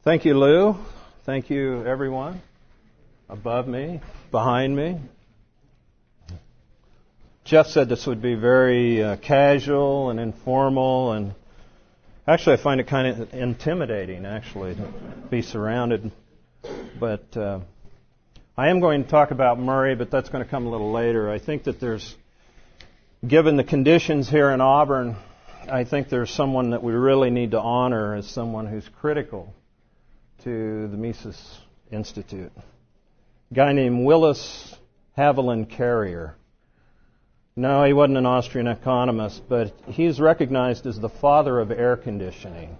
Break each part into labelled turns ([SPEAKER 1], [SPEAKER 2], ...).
[SPEAKER 1] Thank you, Lou. Thank you, everyone above me, behind me. Jeff said this would be very casual and informal, and actually I find it kind of intimidating, actually, to be surrounded. But I am going to talk about Murray, but that's going to come a little later. I think that given the conditions here in Auburn, I think there's someone that we really need to honor as someone who's critical to the Mises Institute. A guy named Willis Haviland Carrier. No, he wasn't an Austrian economist, but he's recognized as the father of air conditioning.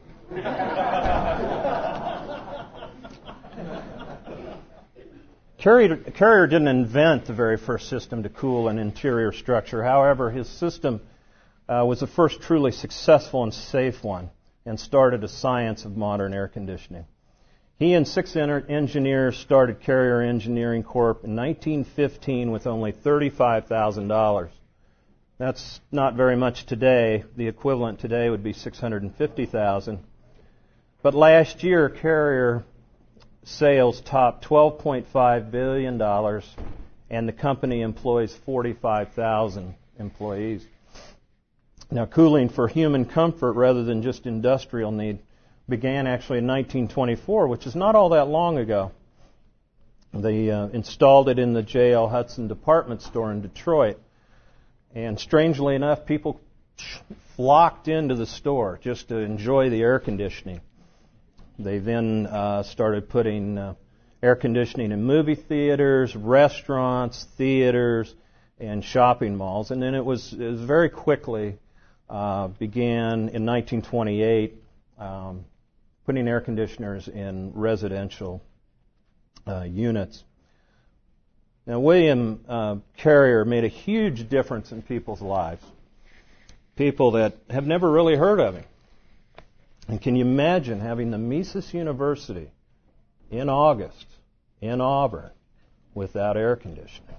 [SPEAKER 1] Carrier didn't invent the very first system to cool an interior structure. However, his system was the first truly successful and safe one and started a science of modern air conditioning. He and 6 engineers started Carrier Engineering Corp. in 1915 with only $35,000. That's not very much today. The equivalent today would be $650,000. But last year, Carrier sales topped $12.5 billion, and the company employs 45,000 employees. Now, cooling for human comfort rather than just industrial need began actually in 1924, which is not all that long ago. They installed it in the J.L. Hudson department store in Detroit. And strangely enough, people flocked into the store just to enjoy the air conditioning. They then started putting air conditioning in movie theaters, restaurants, theaters, and shopping malls. And then it was very quickly began in 1928 putting air conditioners in residential units. Now, William Carrier made a huge difference in people's lives, people that have never really heard of him. And can you imagine having the Mises University in August in Auburn without air conditioning?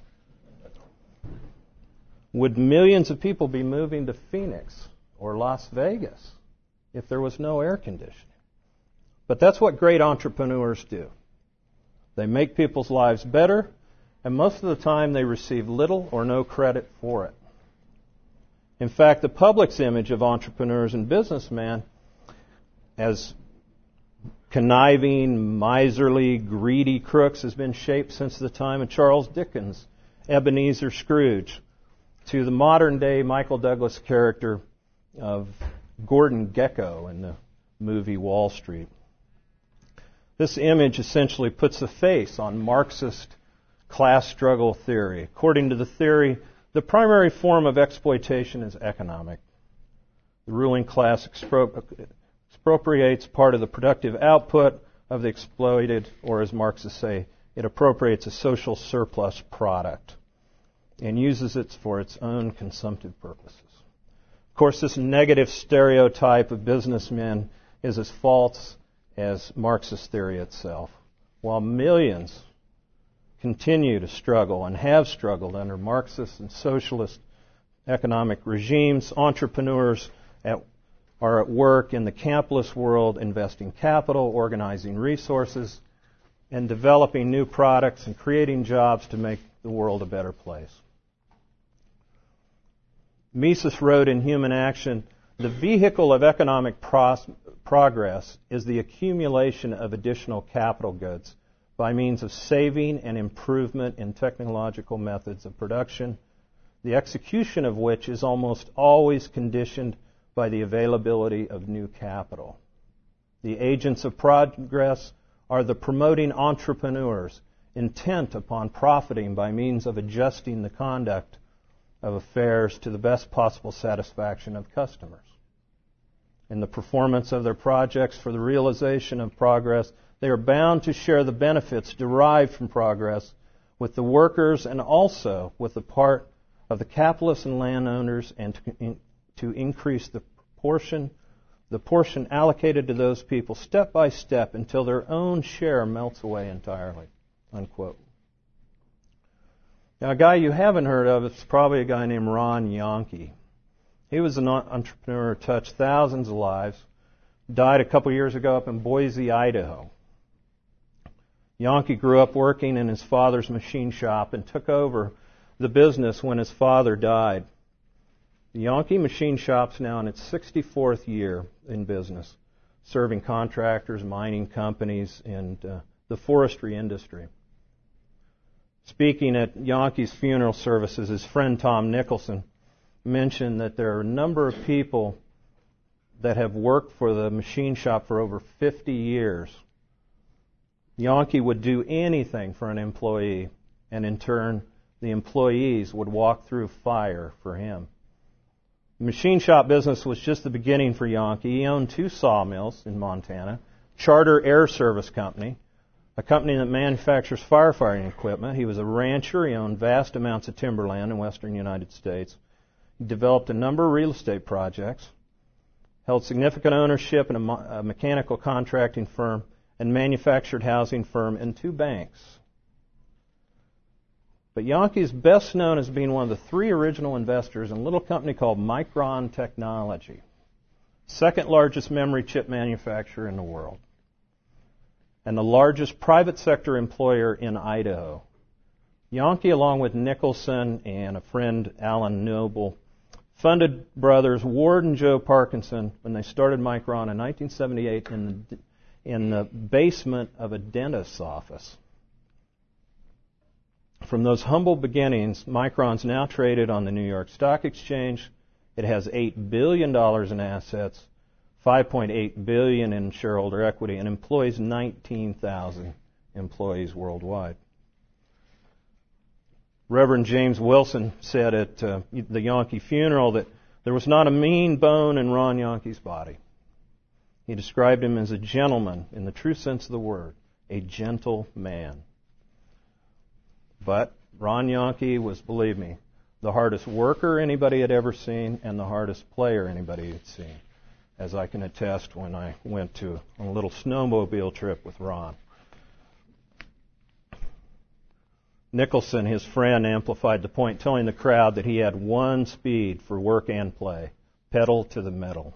[SPEAKER 1] Would millions of people be moving to Phoenix or Las Vegas if there was no air conditioning? But that's what great entrepreneurs do. They make people's lives better, and most of the time they receive little or no credit for it. In fact, the public's image of entrepreneurs and businessmen as conniving, miserly, greedy crooks has been shaped since the time of Charles Dickens' Ebenezer Scrooge to the modern-day Michael Douglas character of Gordon Gekko in the movie Wall Street. This image essentially puts a face on Marxist class struggle theory. According to the theory, the primary form of exploitation is economic. The ruling class expropriates part of the productive output of the exploited, or as Marxists say, it appropriates a social surplus product and uses it for its own consumptive purposes. Of course, this negative stereotype of businessmen is as false as Marxist theory itself. While millions continue to struggle and have struggled under Marxist and socialist economic regimes, entrepreneurs are at work in the capitalist world investing capital, organizing resources, and developing new products and creating jobs to make the world a better place. Mises wrote in Human Action, "The vehicle of economic progress is the accumulation of additional capital goods by means of saving and improvement in technological methods of production, the execution of which is almost always conditioned by the availability of new capital. The agents of progress are the promoting entrepreneurs intent upon profiting by means of adjusting the conduct of affairs to the best possible satisfaction of customers. In the performance of their projects for the realization of progress, they are bound to share the benefits derived from progress with the workers and also with the part of the capitalists and landowners, and to increase the portion allocated to those people step by step until their own share melts away entirely." Unquote. Now, a guy you haven't heard of is probably a guy named Ron Yonke. He was an entrepreneur who touched thousands of lives, died a couple years ago up in Boise, Idaho. Yankee grew up working in his father's machine shop and took over the business when his father died. The Yankee Machine Shop's now in its 64th year in business, serving contractors, mining companies, and the forestry industry. Speaking at Yankee's funeral services, his friend Tom Nicholson mentioned that there are a number of people that have worked for the machine shop for over 50 years. Yankee would do anything for an employee, and in turn, the employees would walk through fire for him. The machine shop business was just the beginning for Yankee. He owned 2 sawmills in Montana, Charter Air Service Company, a company that manufactures firefighting equipment. He was a rancher. He owned vast amounts of timberland in western United States. He developed a number of real estate projects, held significant ownership in a mechanical contracting firm and manufactured housing firm and 2 banks. But Yankee is best known as being one of the 3 original investors in a little company called Micron Technology, second largest memory chip manufacturer in the world, and the largest private sector employer in Idaho. Yankee, along with Nicholson and a friend, Alan Noble, funded brothers Ward and Joe Parkinson when they started Micron in 1978 in the basement of a dentist's office. From those humble beginnings, Micron's now traded on the New York Stock Exchange. It has $8 billion in assets, $5.8 billion in shareholder equity, and employs 19,000 employees worldwide. Reverend James Wilson said at the Yankee funeral that there was not a mean bone in Ron Yankee's body. He described him as a gentleman in the true sense of the word, a gentle man. But Ron Yankee was, believe me, the hardest worker anybody had ever seen and the hardest player anybody had seen, as I can attest when I went to a little snowmobile trip with Ron. Nicholson, his friend, amplified the point, telling the crowd that he had one speed for work and play, pedal to the metal.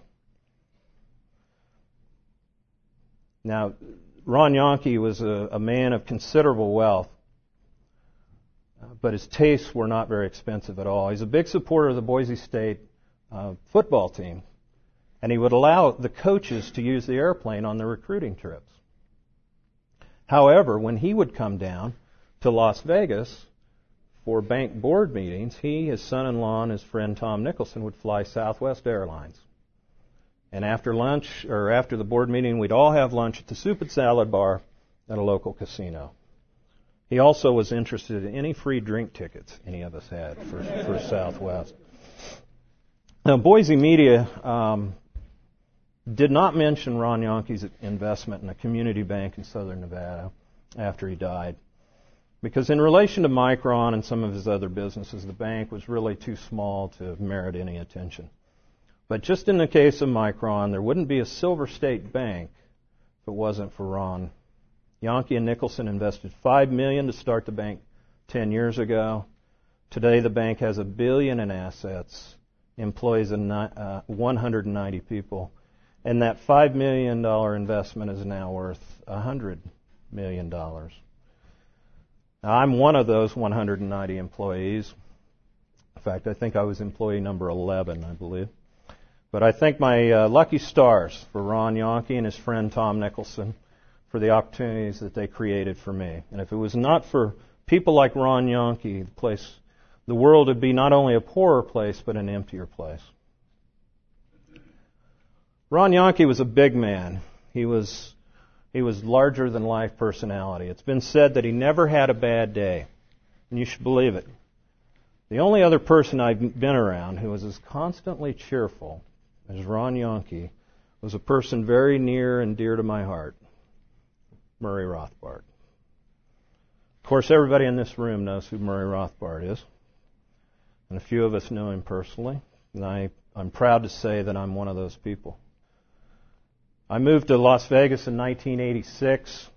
[SPEAKER 1] Now, Ron Yankee was a man of considerable wealth, but his tastes were not very expensive at all. He's a big supporter of the Boise State football team, and he would allow the coaches to use the airplane on their recruiting trips. However, when he would come down to Las Vegas for bank board meetings, he, his son-in-law, and his friend Tom Nicholson would fly Southwest Airlines. And after lunch, or after the board meeting, we'd all have lunch at the Soup and Salad Bar at a local casino. He also was interested in any free drink tickets any of us had for Southwest. Now, Boise media did not mention Ron Yankee's investment in a community bank in southern Nevada after he died, because in relation to Micron and some of his other businesses, the bank was really too small to merit any attention. But just in the case of Micron, there wouldn't be a Silver State Bank if it wasn't for Ron. Yankee and Nicholson invested $5 million to start the bank 10 years ago. Today, the bank has $1 billion in assets, employs 190 people, and that $5 million investment is now worth $100 million. Now, I'm one of those 190 employees. In fact, I think I was employee number 11, I believe. But I thank my lucky stars for Ron Yankee and his friend Tom Nicholson for the opportunities that they created for me. And if it was not for people like Ron Yankee, the world would be not only a poorer place, but an emptier place. Ron Yankee was a big man. He was larger than life personality. It's been said that he never had a bad day, and you should believe it. The only other person I've been around who was as constantly cheerful as Ron Yankee was a person very near and dear to my heart, Murray Rothbard. Of course, everybody in this room knows who Murray Rothbard is, and a few of us know him personally, and I'm proud to say that I'm one of those people. I moved to Las Vegas in 1986,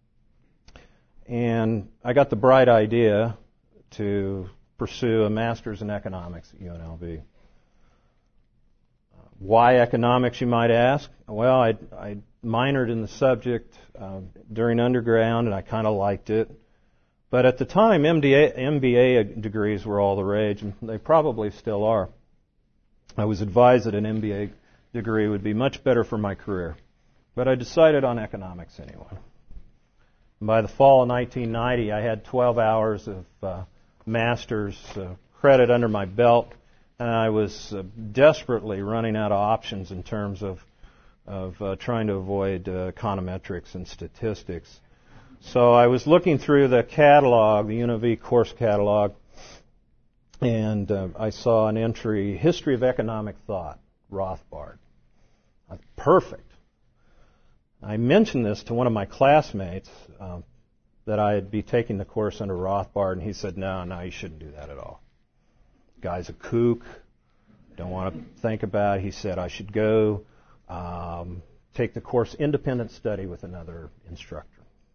[SPEAKER 1] and I got the bright idea to pursue a master's in economics at UNLV. Why economics, you might ask? Well, I'd minored in the subject during underground, and I kind of liked it. But at the time, MBA degrees were all the rage, and they probably still are. I was advised that an MBA degree would be much better for my career, but I decided on economics anyway. And by the fall of 1990, I had 12 hours of master's credit under my belt, and I was desperately running out of options in terms of trying to avoid econometrics and statistics. So I was looking through the catalog, the UNLV course catalog, and I saw an entry, History of Economic Thought, Rothbard. Perfect. I mentioned this to one of my classmates, that I'd be taking the course under Rothbard, and he said, no, you shouldn't do that at all. Guy's a kook, don't want to think about it. He said I should go take the course Independent Study with another instructor.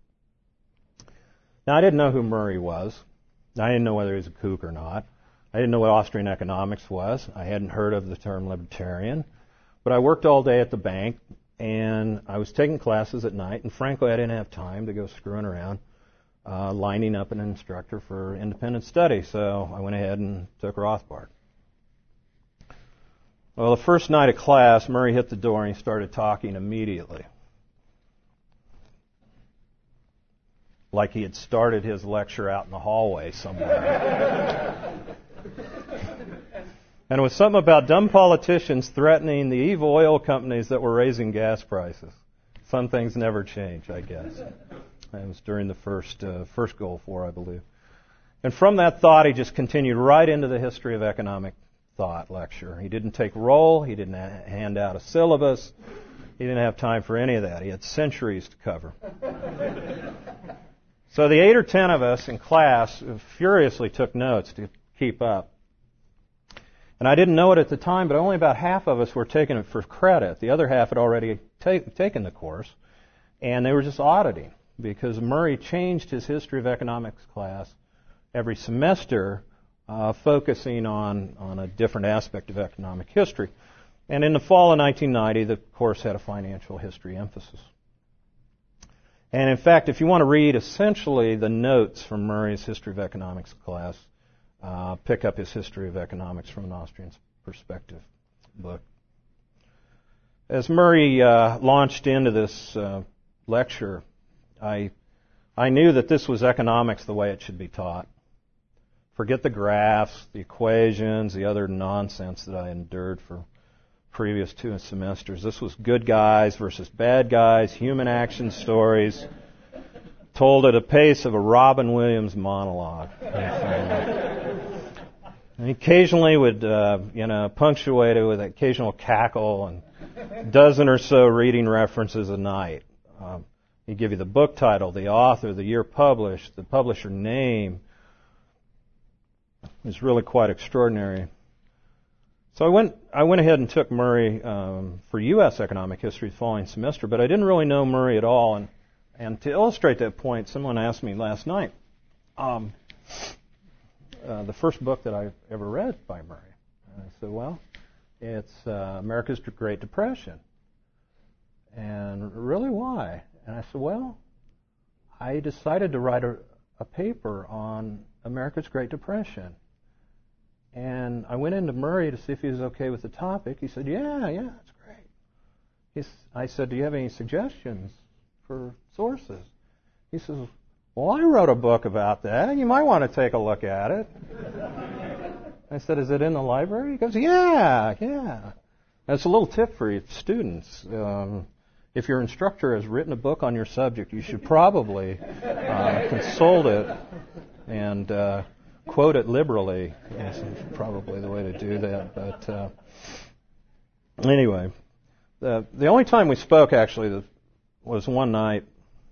[SPEAKER 1] Now, I didn't know who Murray was. I didn't know whether he was a kook or not. I didn't know what Austrian economics was. I hadn't heard of the term libertarian. But I worked all day at the bank, and I was taking classes at night, and frankly, I didn't have time to go screwing around lining up an instructor for independent study, so I went ahead and took Rothbard. Well, the first night of class, Murray hit the door and he started talking immediately. Like he had started his lecture out in the hallway somewhere. And it was something about dumb politicians threatening the evil oil companies that were raising gas prices. Some things never change, I guess. It was during the first Gulf War, I believe. And from that thought, he just continued right into the History of Economic Thought lecture. He didn't take roll. He didn't hand out a syllabus. He didn't have time for any of that. He had centuries to cover. So the 8 or 10 of us in class furiously took notes to keep up. And I didn't know it at the time, but only about half of us were taking it for credit. The other half had already taken the course, and they were just auditing, because Murray changed his History of Economics class every semester, focusing on a different aspect of economic history. And in the fall of 1990, the course had a financial history emphasis. And in fact, if you want to read essentially the notes from Murray's History of Economics class, pick up his History of Economics from an Austrian Perspective book. As Murray launched into this lecture, I knew that this was economics the way it should be taught. Forget the graphs, the equations, the other nonsense that I endured for previous 2 semesters. This was good guys versus bad guys, human action stories, told at a pace of a Robin Williams monologue. And occasionally would, punctuate it with an occasional cackle and a dozen or so reading references a night. He'd give you the book title, the author, the year published, the publisher name. It was really quite extraordinary. So I went ahead and took Murray for U.S. economic history the following semester, but I didn't really know Murray at all. And to illustrate that point, someone asked me last night, the first book that I've ever read by Murray. And I said, well, it's America's Great Depression. And really, why? And I said, well, I decided to write a paper on America's Great Depression. And I went into Murray to see if he was okay with the topic. He said, yeah, that's great. I said, do you have any suggestions for sources? He says, well, I wrote a book about that. You might want to take a look at it. I said, is it in the library? He goes, yeah. That's a little tip for your students. If your instructor has written a book on your subject, you should probably consult it and quote it liberally. Yes, probably the way to do that. But anyway, the only time we spoke actually was one night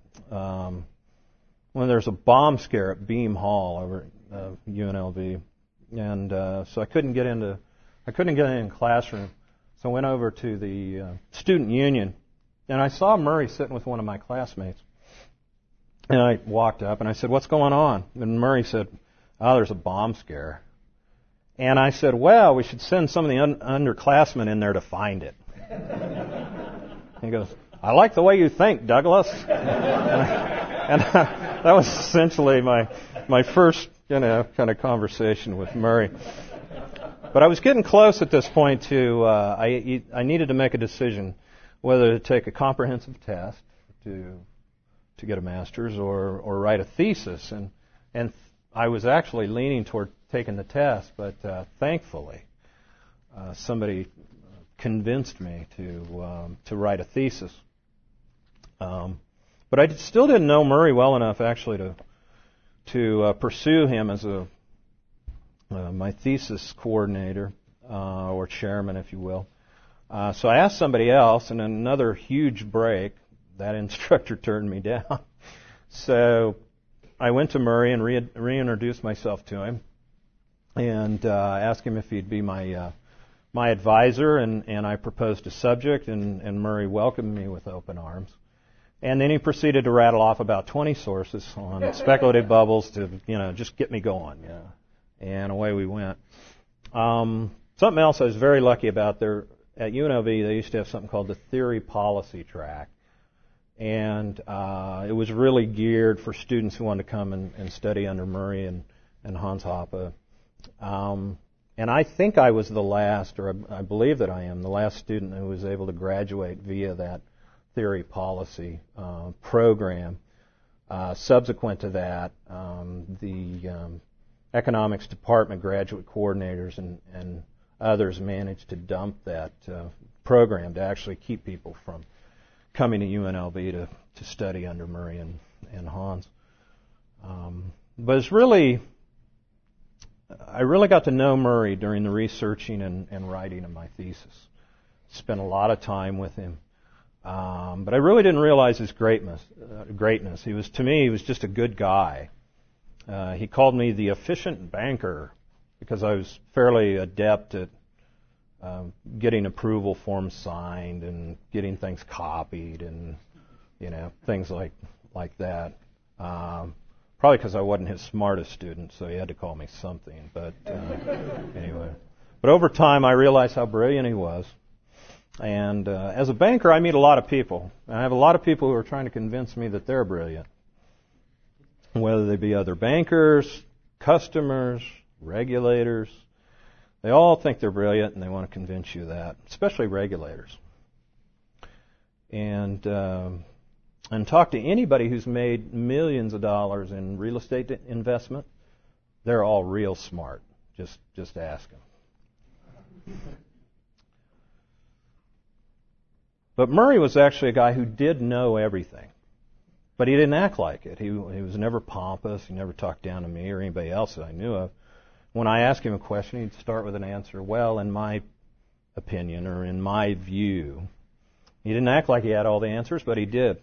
[SPEAKER 1] when there was a bomb scare at Beam Hall over at UNLV, and so I couldn't get in the classroom. So I went over to the student union, and I saw Murray sitting with one of my classmates. And I walked up and I said, "What's going on?" And Murray said, "Oh, there's a bomb scare." And I said, "Well, we should send some of the underclassmen in there to find it." He goes, I like the way you think, Douglas. and that was essentially my first, kind of conversation with Murray. But I was getting close at this point to, I needed to make a decision whether to take a comprehensive test to get a master's or write a thesis. And I was actually leaning toward taking the test, but thankfully somebody convinced me to write a thesis. But I still didn't know Murray well enough actually to pursue him as my thesis coordinator or chairman, if you will. So I asked somebody else, and in another huge break, that instructor turned me down. So I went to Murray and reintroduced myself to him, and asked him if he'd be my advisor, and I proposed a subject, and Murray welcomed me with open arms. And then he proceeded to rattle off about 20 sources on speculative bubbles to, just get me going. Yeah. And away we went. Something else I was very lucky about there at UNLV, they used to have something called the theory policy track. And it was really geared for students who wanted to come and study under Murray and Hans Hoppe. And I think I was the last, or I believe that I am, the last student who was able to graduate via that theory policy program. Subsequent to that, the economics department graduate coordinators and others managed to dump that program to actually keep people from coming to UNLV to study under Murray and Hans. But it's really, I really got to know Murray during the researching and writing of my thesis. Spent a lot of time with him. But I really didn't realize his greatness. To me, he was just a good guy. He called me the efficient banker because I was fairly adept at getting approval forms signed and getting things copied and things like that. Probably because I wasn't his smartest student, so he had to call me something. But anyway, but over time I realized how brilliant he was. And as a banker, I meet a lot of people. And I have a lot of people who are trying to convince me that they're brilliant. Whether they be other bankers, customers, regulators. They all think they're brilliant and they want to convince you that, especially regulators. And talk to anybody who's made millions of dollars in real estate investment. They're all real smart. Just ask them. But Murray was actually a guy who did know everything. But he didn't act like it. He was never pompous. He never talked down to me or anybody else that I knew of. When I asked him a question, he'd start with an answer, well, in my opinion or in my view. He didn't act like he had all the answers, but he did.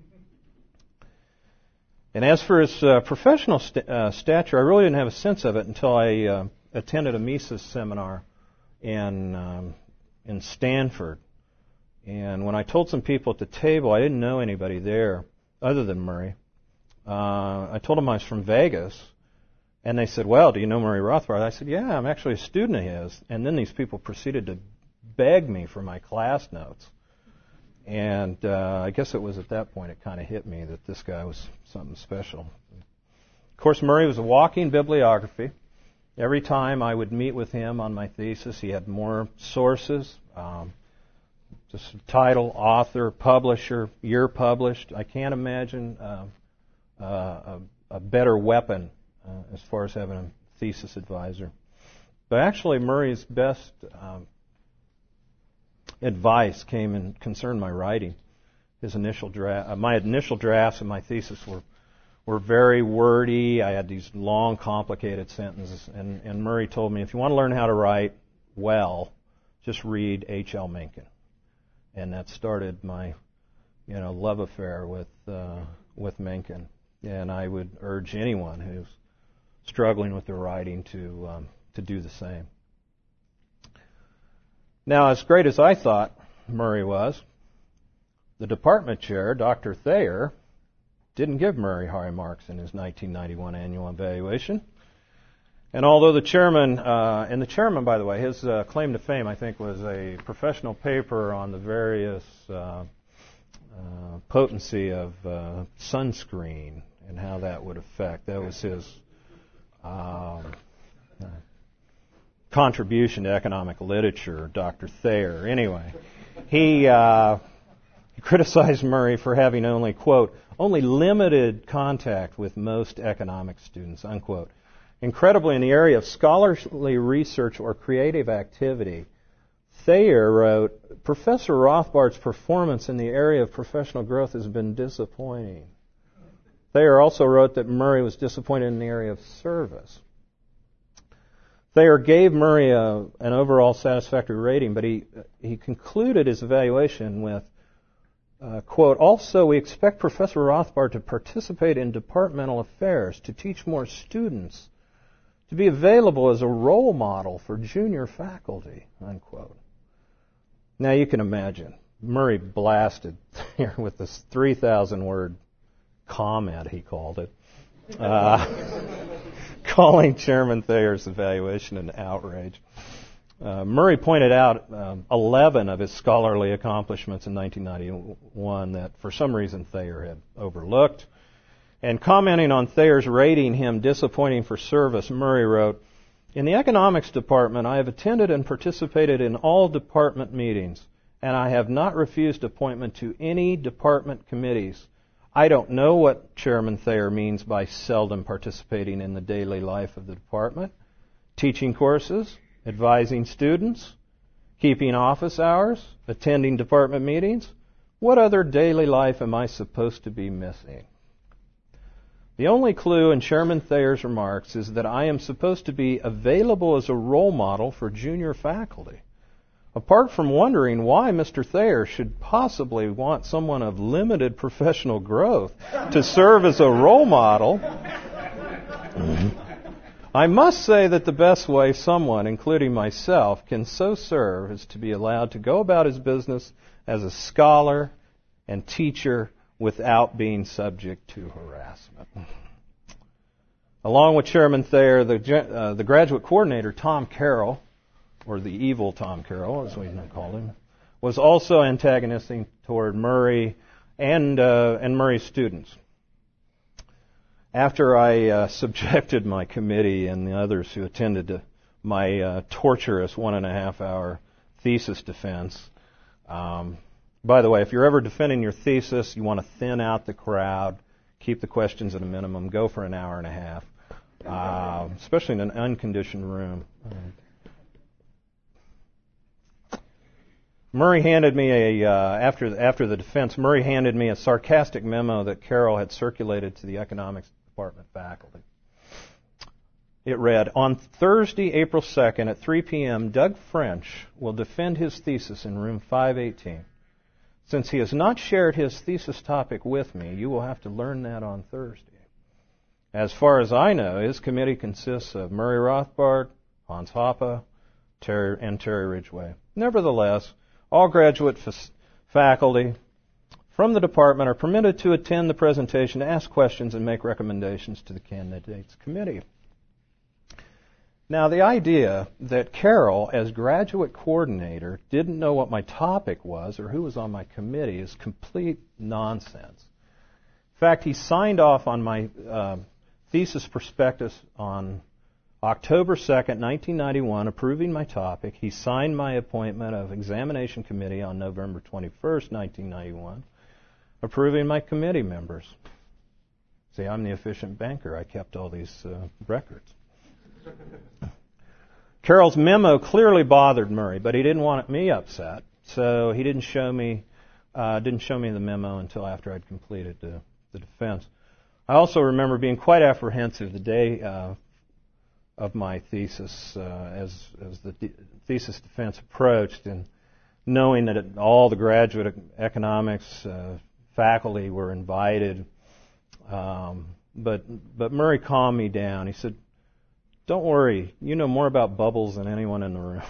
[SPEAKER 1] And as for his professional stature, I really didn't have a sense of it until I attended a Mises seminar in Stanford. And when I told some people at the table, I didn't know anybody there other than Murray. I told them I was from Vegas, and they said, well, do you know Murray Rothbard? I said, yeah, I'm actually a student of his. And then these people proceeded to beg me for my class notes. And I guess it was at that point it kind of hit me that this guy was something special. Of course, Murray was a walking bibliography. Every time I would meet with him on my thesis, he had more sources. Just title, author, publisher, year published. I can't imagine a better weapon as far as having a thesis advisor. But actually, Murray's best advice came and concerned my writing. His initial my initial drafts of my thesis were very wordy. I had these long, complicated sentences, and Murray told me, if you want to learn how to write well, just read H.L. Mencken. And that started my, love affair with Mencken. And I would urge anyone who's struggling with their writing to do the same. Now, as great as I thought Murray was, the department chair, Dr. Thayer, didn't give Murray high marks in his 1991 annual evaluation. And although the chairman, by the way, his claim to fame, I think, was a professional paper on the various potency of sunscreen and how that would affect. That was his contribution to economic literature, Dr. Thayer. Anyway, he criticized Murray for having only, quote, only limited contact with most economics students, unquote. Incredibly, in the area of scholarly research or creative activity, Thayer wrote, Professor Rothbard's performance in the area of professional growth has been disappointing. Thayer also wrote that Murray was disappointed in the area of service. Thayer gave Murray an overall satisfactory rating, but he concluded his evaluation with, quote, also we expect Professor Rothbard to participate in departmental affairs, to teach more students, to be available as a role model for junior faculty, unquote. Now you can imagine, Murray blasted Thayer with this 3,000-word comment, he called it, calling Chairman Thayer's evaluation an outrage. Murray pointed out 11 of his scholarly accomplishments in 1991 that for some reason Thayer had overlooked. And commenting on Thayer's rating him disappointing for service, Murray wrote, in the economics department, I have attended and participated in all department meetings, and I have not refused appointment to any department committees. I don't know what Chairman Thayer means by seldom participating in the daily life of the department. Teaching courses, advising students, keeping office hours, attending department meetings. What other daily life am I supposed to be missing? The only clue in Chairman Thayer's remarks is that I am supposed to be available as a role model for junior faculty. Apart from wondering why Mr. Thayer should possibly want someone of limited professional growth to serve as a role model, I must say that the best way someone, including myself, can so serve is to be allowed to go about his business as a scholar and teacher without being subject to harassment. Along with Chairman Thayer, the graduate coordinator, Tom Carroll, or the evil Tom Carroll, as we called him, was also antagonistic toward Murray and Murray's students. After I subjected my committee and the others who attended to my torturous 1.5-hour thesis defense, by the way, if you're ever defending your thesis, you want to thin out the crowd, keep the questions at a minimum, go for an hour and a half, especially in an unconditioned room. Murray handed me after the defense, Murray handed me a sarcastic memo that Carroll had circulated to the economics department faculty. It read, on Thursday, April 2nd at 3 p.m., Doug French will defend his thesis in room 518. Since he has not shared his thesis topic with me, you will have to learn that on Thursday. As far as I know, his committee consists of Murray Rothbard, Hans Hoppe, and Terry Ridgway. Nevertheless, all graduate faculty from the department are permitted to attend the presentation, to ask questions, and make recommendations to the candidates committee. Now, the idea that Carroll, as graduate coordinator, didn't know what my topic was or who was on my committee is complete nonsense. In fact, he signed off on my thesis prospectus on October 2nd, 1991, approving my topic. He signed my appointment of examination committee on November 21st, 1991, approving my committee members. See, I'm the efficient banker. I kept all these records. Carroll's memo clearly bothered Murray, but he didn't want me upset, so he didn't show me the memo until after I'd completed the defense. I also remember being quite apprehensive the day of my thesis as the thesis defense approached, and knowing that all the graduate economics faculty were invited. But Murray calmed me down. He said, "Don't worry, you know more about bubbles than anyone in the room."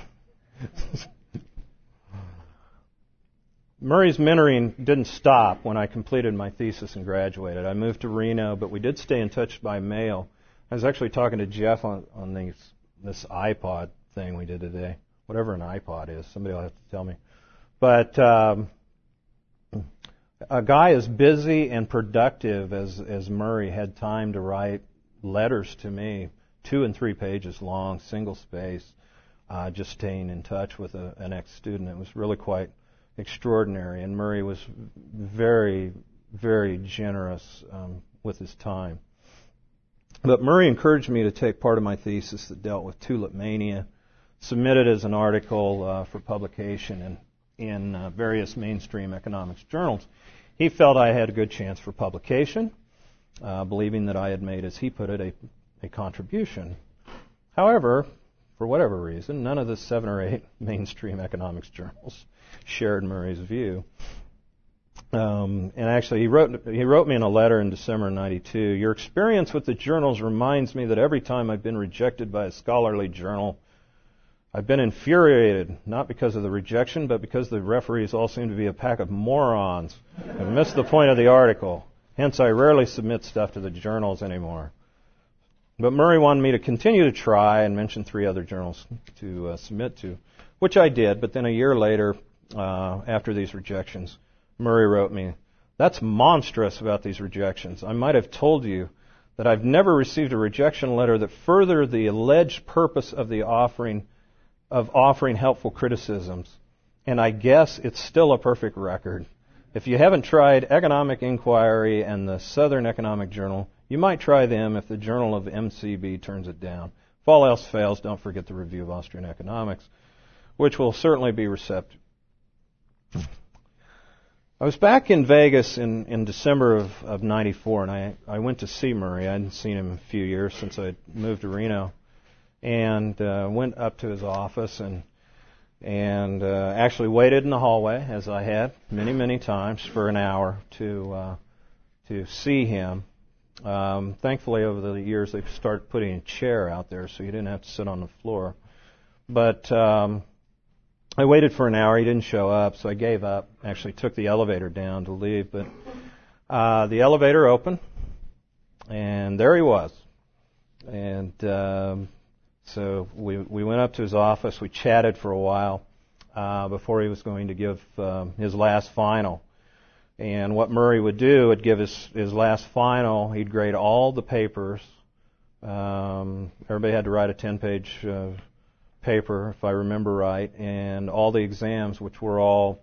[SPEAKER 1] Murray's mentoring didn't stop when I completed my thesis and graduated. I moved to Reno, but we did stay in touch by mail. I was actually talking to Jeff on this iPod thing we did today. Whatever an iPod is, somebody will have to tell me. But a guy as busy and productive as Murray had time to write letters to me, 2 and 3 pages long, single space, just staying in touch with an ex-student. It was really quite extraordinary, and Murray was very, very generous with his time. But Murray encouraged me to take part of my thesis that dealt with tulip mania, submitted as an article for publication in various mainstream economics journals. He felt I had a good chance for publication, believing that I had made, as he put it, a contribution. However, for whatever reason, none of the 7 or 8 mainstream economics journals shared Murray's view. And actually, he wrote me in a letter in December '92. Your experience with the journals reminds me that every time I've been rejected by a scholarly journal, I've been infuriated, not because of the rejection, but because the referees all seem to be a pack of morons and missed the point of the article. Hence, I rarely submit stuff to the journals anymore. But Murray wanted me to continue to try and mentioned 3 other journals to submit to, which I did. But then a year later, after these rejections, Murray wrote me, "That's monstrous about these rejections. I might have told you that I've never received a rejection letter that furthered the alleged purpose of offering helpful criticisms, and I guess it's still a perfect record. If you haven't tried Economic Inquiry and the Southern Economic Journal, you might try them if the Journal of MCB turns it down. If all else fails, don't forget the Review of Austrian Economics, which will certainly be receptive." I was back in Vegas in December of '94, and I went to see Murray. I hadn't seen him in a few years since I moved to Reno, and went up to his office and actually waited in the hallway, as I had many times, for an hour to see him. Thankfully, over the years, they've started putting a chair out there, so you didn't have to sit on the floor. But I waited for an hour. He didn't show up, so I gave up. Actually took the elevator down to leave, but the elevator opened, and there he was. And so we went up to his office. We chatted for a while before he was going to give his last final. And what Murray would do, would give his last final. He'd grade all the papers. Everybody had to write a 10-page paper, if I remember right, and all the exams, which were all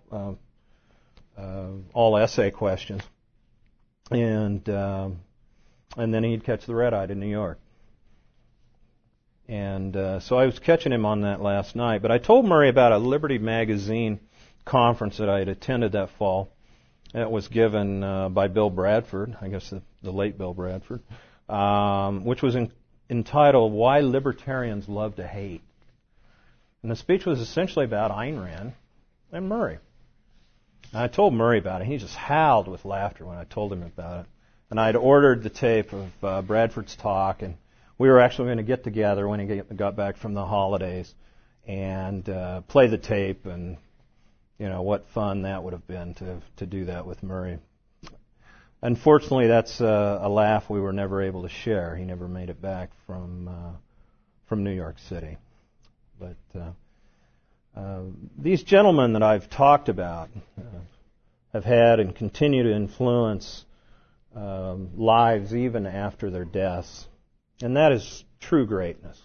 [SPEAKER 1] essay questions, and then he'd catch the red eye to New York. And so I was catching him on that last night. But I told Murray about a Liberty Magazine conference that I had attended that fall. It was given by Bill Bradford, I guess the late Bill Bradford, which was entitled "Why Libertarians Love to Hate." And the speech was essentially about Ayn Rand and Murray. And I told Murray about it. He just howled with laughter when I told him about it. And I'd ordered the tape of Bradford's talk, and we were actually going to get together when he got back from the holidays and play the tape. And, you know, what fun that would have been to do that with Murray. Unfortunately, that's a laugh we were never able to share. He never made it back from New York City. But these gentlemen that I've talked about have had and continue to influence lives even after their deaths. And that is true greatness.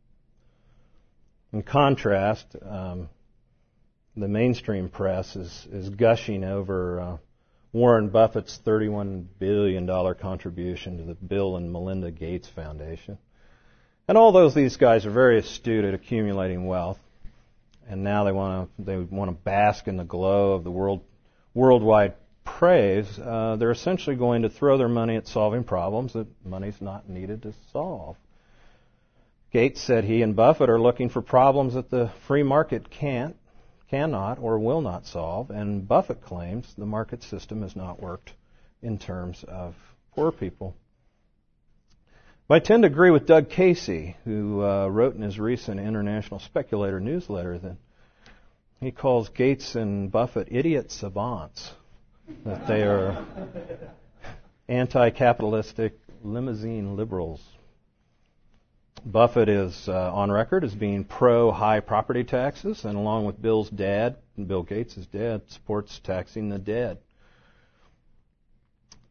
[SPEAKER 1] In contrast, the mainstream press is gushing over Warren Buffett's $31 billion contribution to the Bill and Melinda Gates Foundation. And although these guys are very astute at accumulating wealth, and now they want to bask in the glow of the worldwide praise, they're essentially going to throw their money at solving problems that money's not needed to solve. Gates said he and Buffett are looking for problems that the free market cannot, or will not solve, and Buffett claims the market system has not worked in terms of poor people. I tend to agree with Doug Casey, who wrote in his recent International Speculator newsletter that he calls Gates and Buffett idiot savants, that they are anti-capitalistic limousine liberals. Buffett is on record as being pro-high property taxes, and along with Bill's dad, and Bill Gates' dad, supports taxing the dead.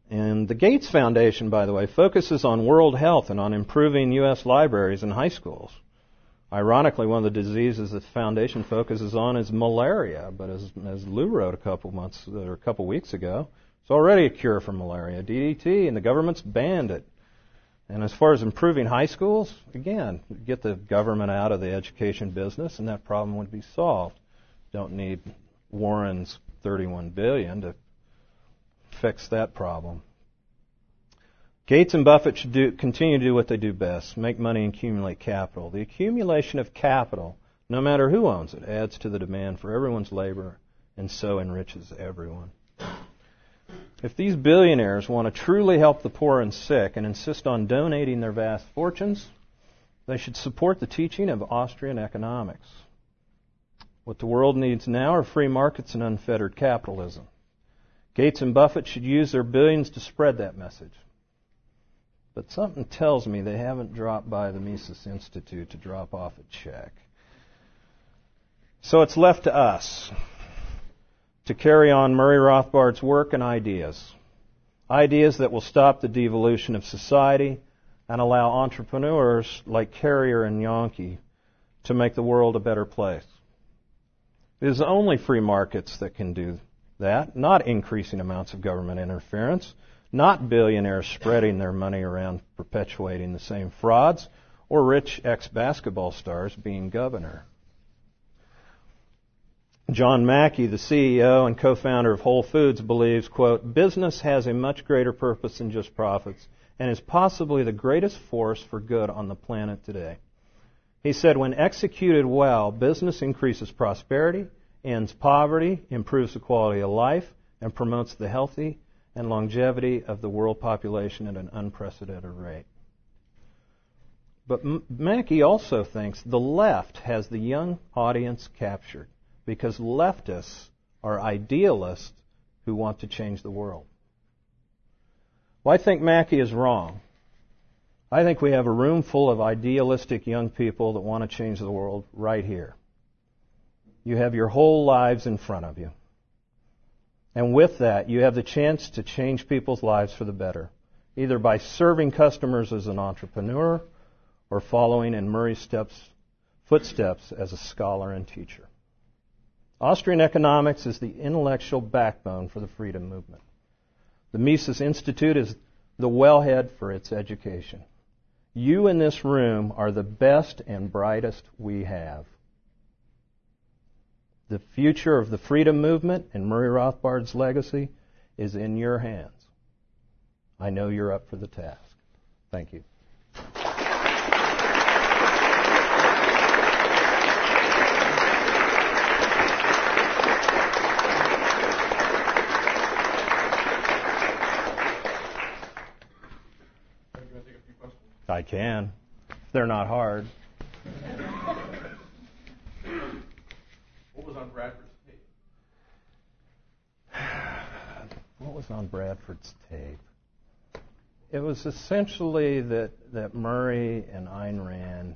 [SPEAKER 1] And the Gates Foundation, by the way, focuses on world health and on improving U.S. libraries and high schools. Ironically, one of the diseases that the foundation focuses on is malaria, but as Lou wrote a couple weeks ago, it's already a cure for malaria, DDT, and the government's banned it. And as far as improving high schools, again, get the government out of the education business and that problem would be solved. Don't need Warren's $31 billion to fix that problem. Gates and Buffett should continue to do what they do best, make money and accumulate capital. The accumulation of capital, no matter who owns it, adds to the demand for everyone's labor and so enriches everyone. If these billionaires want to truly help the poor and sick and insist on donating their vast fortunes, they should support the teaching of Austrian economics. What the world needs now are free markets and unfettered capitalism. Gates and Buffett should use their billions to spread that message. But something tells me they haven't dropped by the Mises Institute to drop off a check. So it's left to us to carry on Murray Rothbard's work and ideas. Ideas that will stop the devolution of society and allow entrepreneurs like Carrier and Yonke to make the world a better place. It is only free markets that can do that, not increasing amounts of government interference, not billionaires spreading their money around perpetuating the same frauds, or rich ex-basketball stars being governor. John Mackey, the CEO and co-founder of Whole Foods, believes, quote, business has a much greater purpose than just profits and is possibly the greatest force for good on the planet today. He said, when executed well, business increases prosperity, ends poverty, improves the quality of life, and promotes the healthy and longevity of the world population at an unprecedented rate. But Mackey also thinks the left has the young audience captured, because leftists are idealists who want to change the world. Well, I think Mackey is wrong. I think we have a room full of idealistic young people that want to change the world right here. You have your whole lives in front of you. And with that, you have the chance to change people's lives for the better, either by serving customers as an entrepreneur or following in Murray's footsteps as a scholar and teacher. Austrian economics is the intellectual backbone for the freedom movement. The Mises Institute is the wellhead for its education. You in this room are the best and brightest we have. The future of the freedom movement and Murray Rothbard's legacy is in your hands. I know you're up for the task. Thank you. I can. They're not hard.
[SPEAKER 2] What was on Bradford's tape?
[SPEAKER 1] What was on Bradford's tape? It was essentially that Murray and Ayn Rand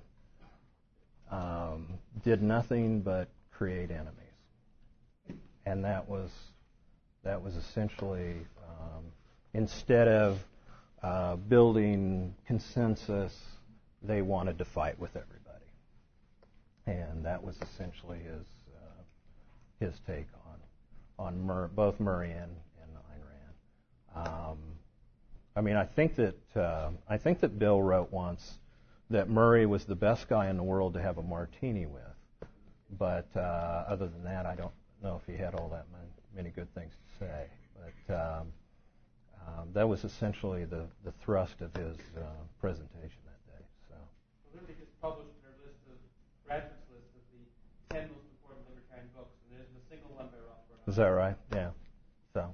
[SPEAKER 1] did nothing but create enemies, and that was essentially instead of building consensus, they wanted to fight with everybody, and that was essentially his take on both Murray and Ayn Rand. I mean, I think that Bill wrote once that Murray was the best guy in the world to have a martini with, but other than that, I don't know if he had all that many good things to say. But that was essentially the thrust of his presentation that day. So
[SPEAKER 2] Liberty just published their list of Bradford's list of the 10 most important libertarian books, and there isn't a single one by Rothbard.
[SPEAKER 1] is that right? Yeah. So.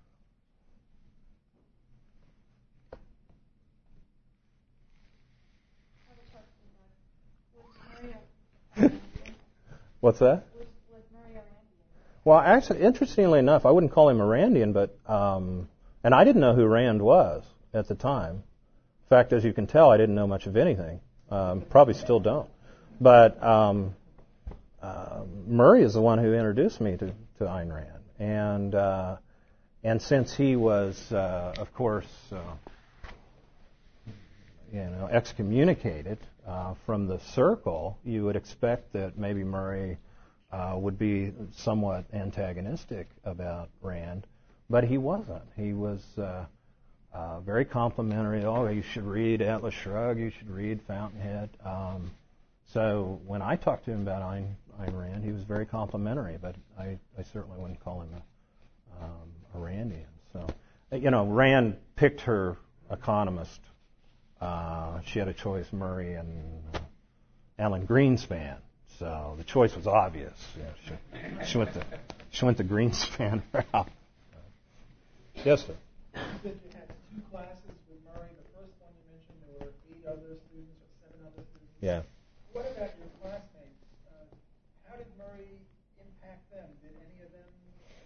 [SPEAKER 1] What's that?
[SPEAKER 3] Was Murray a Randian?
[SPEAKER 1] Well, actually, interestingly enough, I wouldn't call him a Randian, but and I didn't know who Rand was at the time. In fact, as you can tell, I didn't know much of anything. Probably still don't. But Murray is the one who introduced me to Ayn Rand, And since he was, of course, excommunicated from the circle, you would expect that maybe Murray would be somewhat antagonistic about Rand, but he wasn't. He was very complimentary. Oh, you should read Atlas Shrugged. You should read Fountainhead. So when I talked to him about Ayn Rand, he was very complimentary, but I certainly wouldn't call him a Randian. So, Rand picked her economist. She had a choice, Murray and Alan Greenspan. So the choice was obvious. Yeah, she went the Greenspan route. Yes, sir.
[SPEAKER 3] You said you had 2 classes with Murray. The first one you mentioned there were 8 other students or 7 other students.
[SPEAKER 1] Yeah.
[SPEAKER 3] What about your classmates? How did Murray impact them? Did any of them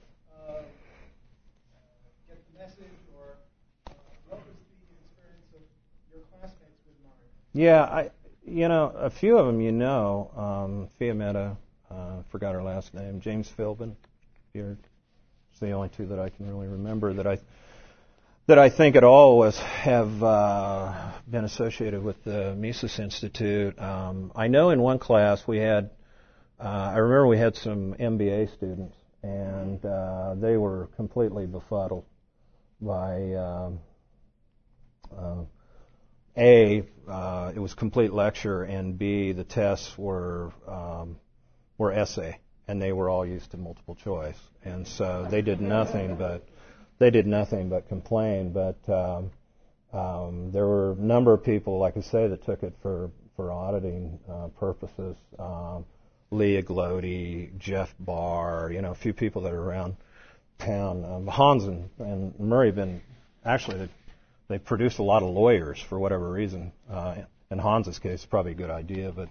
[SPEAKER 3] get the message, or what was the experience of your classmates with Murray?
[SPEAKER 1] Yeah, a few of them Fiametta, forgot her last name, James Philbin. It's the only 2 that I can really remember that I think at all have been associated with the Mises Institute. I know in one class we had, I remember we had some MBA students, and they were completely befuddled by it was complete lecture, and B, the tests were essay, and they were all used to multiple choice, and so they did nothing but complain. But there were a number of people, like I say, that took it for auditing purposes. Leah Glody, Jeff Barr, a few people that are around town. Hans and Murray have been actually. They produced a lot of lawyers for whatever reason. In Hans's case, it's probably a good idea, but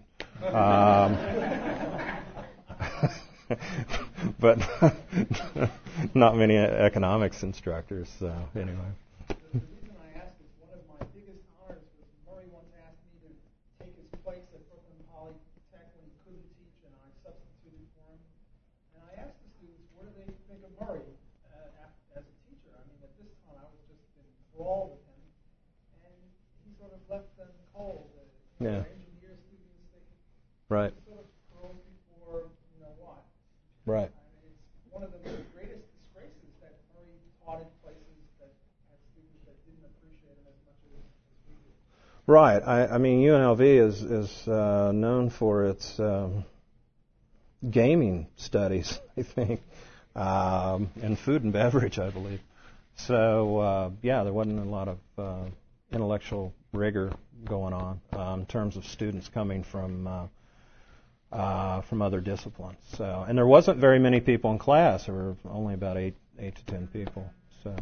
[SPEAKER 1] but not many economics instructors. So anyway.
[SPEAKER 3] The reason I asked is one of my biggest honors was Murray once asked me to take his place at Brooklyn Polytech when he couldn't teach, and I substituted for him. And I asked the students, what do they think of Murray as a teacher? I mean, at this time, I was just enthralled with him. Sort of left them cold.
[SPEAKER 1] Yeah.
[SPEAKER 3] Engineer students, they
[SPEAKER 1] right.
[SPEAKER 3] Sort of thrown before what.
[SPEAKER 1] Right.
[SPEAKER 3] I mean, it's one of the greatest disgraces that Murray taught in places that had students that didn't appreciate him as much as we did.
[SPEAKER 1] Right. I mean, UNLV is known for its gaming studies, I think, and food and beverage, I believe. So there wasn't a lot of intellectual rigor going on in terms of students coming from other disciplines. So, and there wasn't very many people in class. There were only about 8 to 10 people. So,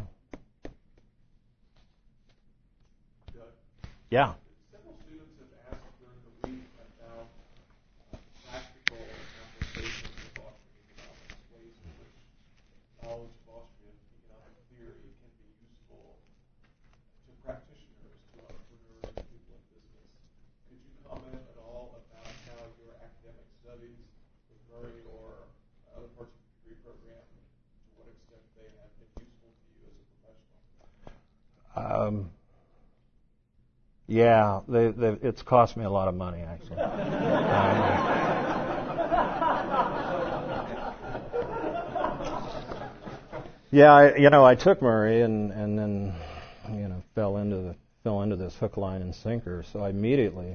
[SPEAKER 1] yeah.
[SPEAKER 4] Several students have asked during the week about practical applications of Austrian economics, ways in which knowledge of Austrian economic theory can be useful to practitioners, to entrepreneurs, to people in business. Could you comment at all about how your academic studies with Murray or other parts of the degree program, to what extent they have been useful to you as a professional?
[SPEAKER 1] Yeah, it's cost me a lot of money, actually. I took Murray and then fell into this hook, line, and sinker. So I immediately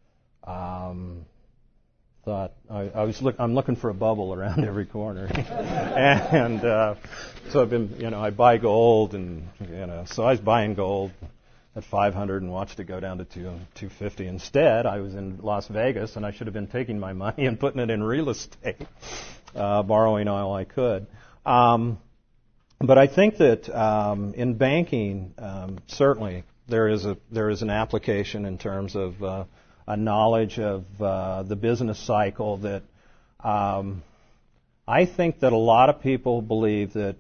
[SPEAKER 1] thought I'm looking for a bubble around every corner, and so I've been I buy gold, and so I was buying gold at 500 and watched it go down to 250. Instead, I was in Las Vegas, and I should have been taking my money and putting it in real estate, borrowing all I could. But I think that in banking, certainly there is an application in terms of a knowledge of the business cycle that I think that a lot of people believe that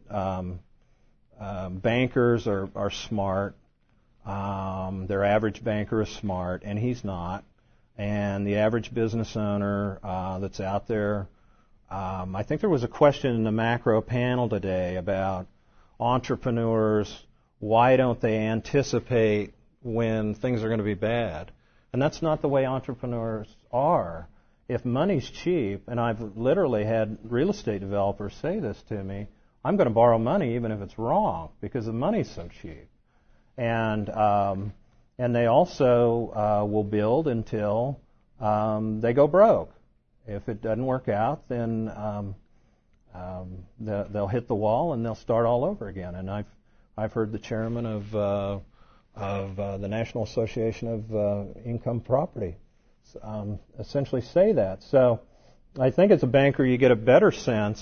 [SPEAKER 1] bankers are smart. Their average banker is smart, and he's not. And the average business owner that's out there, I think there was a question in the macro panel today about entrepreneurs, why don't they anticipate when things are going to be bad? And that's not the way entrepreneurs are. If money's cheap, and I've literally had real estate developers say this to me, I'm going to borrow money even if it's wrong because the money's so cheap. And they also will build until they go broke. If it doesn't work out, then they'll hit the wall and they'll start all over again. And I've heard the chairman of the National Association of Income Property essentially say that. So I think as a banker you get a better sense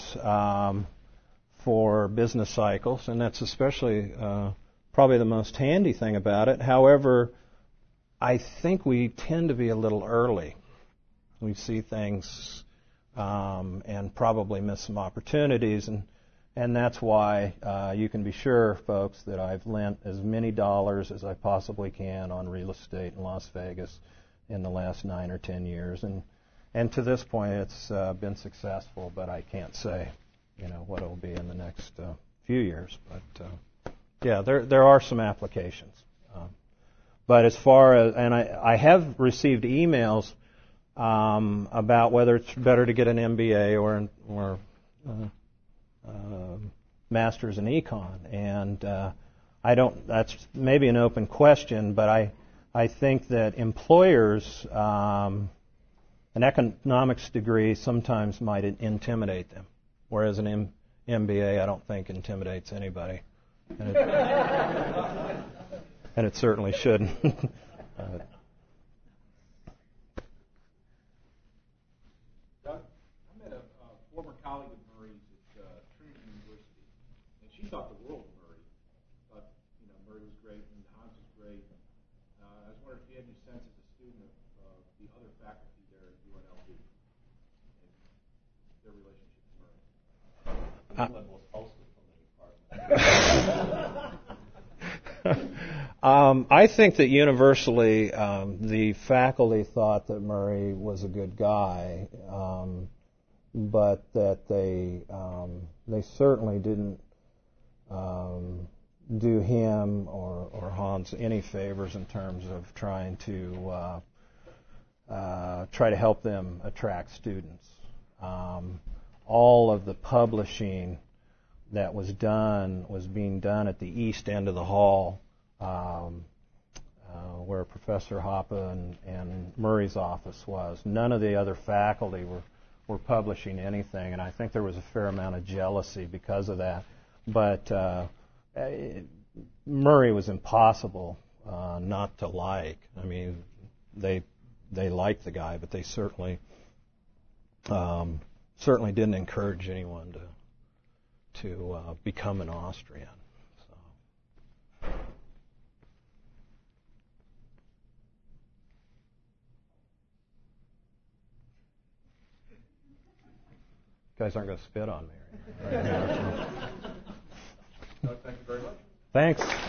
[SPEAKER 1] for business cycles, and that's especially probably the most handy thing about it. However, I think we tend to be a little early. We see things and probably miss some opportunities, and that's why you can be sure, folks, that I've lent as many dollars as I possibly can on real estate in Las Vegas in the last 9 or 10 years, and to this point it's been successful, but I can't say, what it'll be in the next few years. But yeah, there are some applications. But as far as, and I have received emails about whether it's better to get an MBA or master's in econ, and that's maybe an open question, but I think that employers, an economics degree sometimes might intimidate them, whereas an MBA I don't think intimidates anybody, and it certainly shouldn't.
[SPEAKER 4] Doug, I met a former colleague of Murray's at Trinity University, and she thought the world of Murray. Thought Murray was great and Hans was great. I was wondering if you had any sense as a student of the other faculty there at UNLV and their relationship to Murray.
[SPEAKER 1] I think that universally the faculty thought that Murray was a good guy, but that they certainly didn't do him or Hans any favors in terms of trying to help them attract students. All of the publishing that was being done at the east end of the hall, where Professor Hoppe and Murray's office was. None of the other faculty were publishing anything, and I think there was a fair amount of jealousy because of that. But Murray was impossible not to like. I mean, they liked the guy, but they certainly didn't encourage anyone to become an Austrian. So. You guys aren't going to spit on me. Right?
[SPEAKER 4] Doug, thank you very much.
[SPEAKER 1] Thanks.